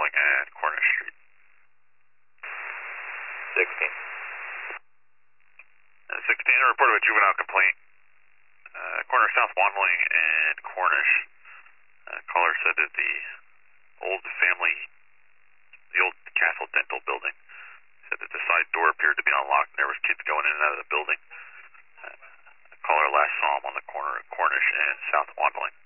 Wandling and Cornish Street. 16. 16, report of a juvenile complaint. Corner South Wandling and Cornish. Caller said that the old Castle Dental building, said that the side door appeared to be unlocked and there was kids going in and out of the building. The caller last saw him on the corner of Cornish and South Wandling.